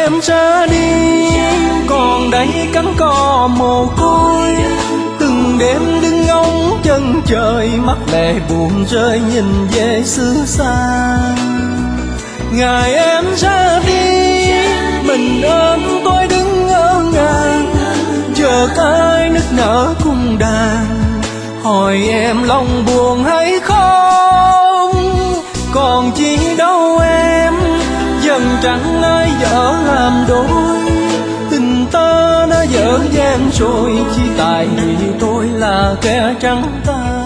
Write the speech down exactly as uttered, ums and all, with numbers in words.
em ra đi, còn đây cánh cò mồ côi. Từng đêm đứng ngóng chân trời, mắt lệ buồn rơi nhìn về xứ xa. Ngày em ra đi, mình ôm tôi đứng ngỡ ngàng, chờ ai nức nở cung đàn, hỏi em lòng buồn hay không. Còn chi đâu em, dần chẳng ai dở làm đôi, tình ta đã dở dang rồi, chỉ tại vì tôi là kẻ trắng tay.